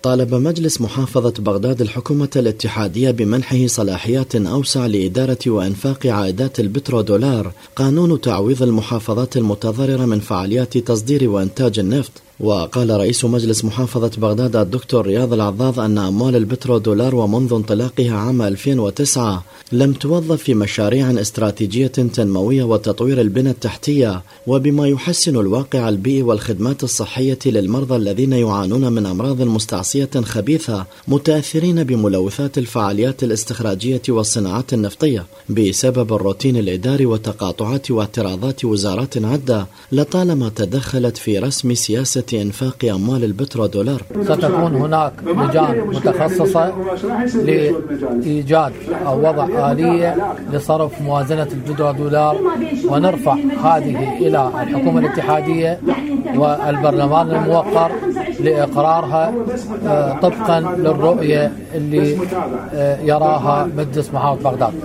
طالب مجلس محافظة بغداد الحكومة الاتحادية بمنحه صلاحيات أوسع لإدارة وإنفاق عائدات البترودولار، قانون تعويض المحافظات المتضررة من فعاليات تصدير وإنتاج النفط. وقال رئيس مجلس محافظة بغداد الدكتور رياض العضاض أن أموال البترودولار ومنذ انطلاقها عام 2009 لم توظف في مشاريع استراتيجية تنموية وتطوير البنى التحتية، وبما يحسن الواقع البيئي والخدمات الصحية للمرضى الذين يعانون من أمراض مستعصية خبيثة متأثرين بملوثات الفعاليات الاستخراجية والصناعات النفطية بسبب الروتين الإداري وتقاطعات واعتراضات وزارات عدة لطالما تدخلت في رسم سياسة إنفاق أموال البترودولار. ستكون هناك لجان متخصصة لإيجاد أو وضع آلية لصرف موازنة البترودولار، ونرفع هذه إلى الحكومة الاتحادية والبرلمان الموقر لإقرارها طبقا للرؤية اللي يراها مجلس محافظة بغداد.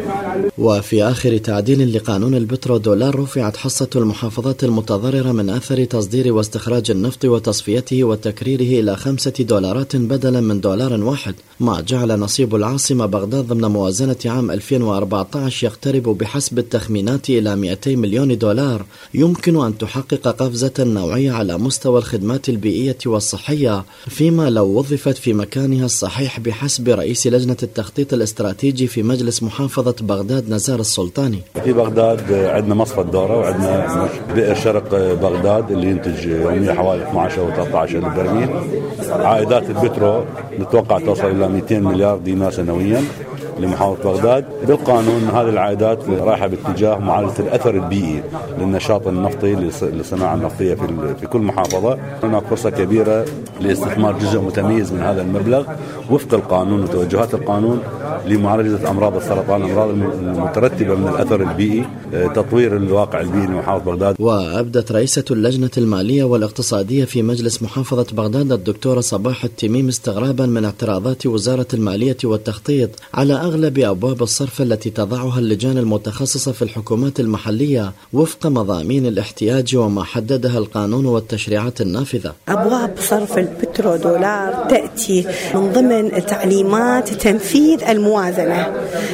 وفي آخر تعديل لقانون البترودولار رفعت حصة المحافظات المتضررة من أثر تصدير واستخراج النفط وتصفيته وتكريره إلى $5 بدلا من $1، ما جعل نصيب العاصمة بغداد ضمن موازنة عام 2014 يقترب بحسب التخمينات إلى $200 مليون، يمكن أن تحقق قفزة نوعية على مستوى الخدمات البيئية والصحية، فيما لو وظفت في مكانها الصحيح بحسب رئيس لجنة التخطيط الاستراتيجي في مجلس محافظة بغداد نزار السلطاني. في بغداد عندنا مصفى الدورة وعندنا بئر شرق بغداد اللي ينتج يوميا حوالي 12 أو 13 ألف برميل. عائدات البترو نتوقع توصل إلى 200 مليار دينار سنويا لمحافظة بغداد. بالقانون هذه العائدات رايحة باتجاه معالجة الأثر البيئي للنشاط النفطي للصناعة النفطية في كل محافظة. هناك فرصة كبيرة لاستثمار جزء متميز من هذا المبلغ وفق القانون وتوجهات القانون لمعالجة أمراض السرطان، الأمراض المترتبة من الأثر البيئي، تطوير الواقع البيئي لمحافظة بغداد. وأبدت رئيسة اللجنة المالية والاقتصادية في مجلس محافظة بغداد الدكتورة صباح التميم استغرابا من اعتراضات وزارة المالية والتخطيط على أغلب أبواب الصرف التي تضعها اللجان المتخصصة في الحكومات المحلية وفق مضامين الاحتياج وما حددها القانون والتشريعات النافذة. أبواب صرف البترودولار تأتي من ضمن تعليمات تنفيذ الموازنة،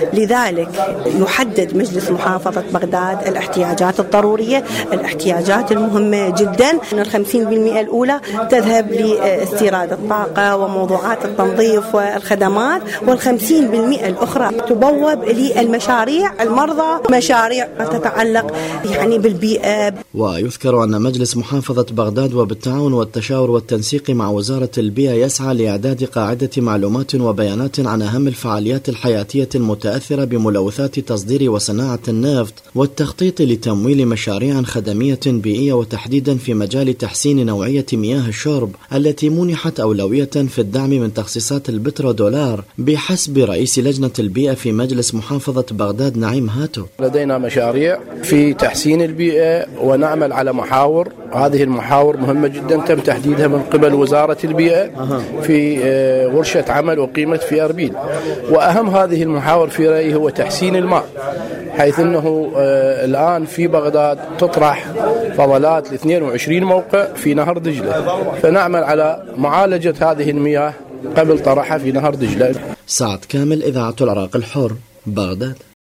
لذلك يحدد مجلس محافظة بغداد الاحتياجات الضرورية، الاحتياجات المهمة جدا. 50% الأولى تذهب لاستيراد الطاقة وموضوعات التنظيف والخدمات، وال50% الأخرى تبوب للمشاريع المرضى، مشاريع تتعلق بالبيئة. ويذكر أن مجلس محافظة بغداد وبالتعاون والتشاور والتنسيق مع وزارة البيئة يسعى لإعداد قاعدة معلومات وبيانات عن أهم الفعاليات الحياتية المتأثرة بملوثات تصدير وصناعة النفط، والتخطيط لتمويل مشاريع خدمية بيئية وتحديدا في مجال تحسين نوعية مياه الشرب التي منحت أولوية في الدعم من تخصيصات البترودولار بحسب رئيس لجنة البيئة في مجلس محافظة بغداد نعيم هاتو. لدينا مشاريع في تحسين البيئة ونعمل على محاور، هذه المحاور مهمة جدا تم تحديدها من قبل وزارة البيئة في ورشة عمل أقيمت في أربيل. وأهم هذه المحاور في رأيي هو تحسين الماء، حيث أنه الآن في بغداد تطرح فضلات ل 22 موقع في نهر دجلة، فنعمل على معالجة هذه المياه قبل طرحها في نهر دجلة. سعد كامل، إذاعة العراق الحر، بغداد.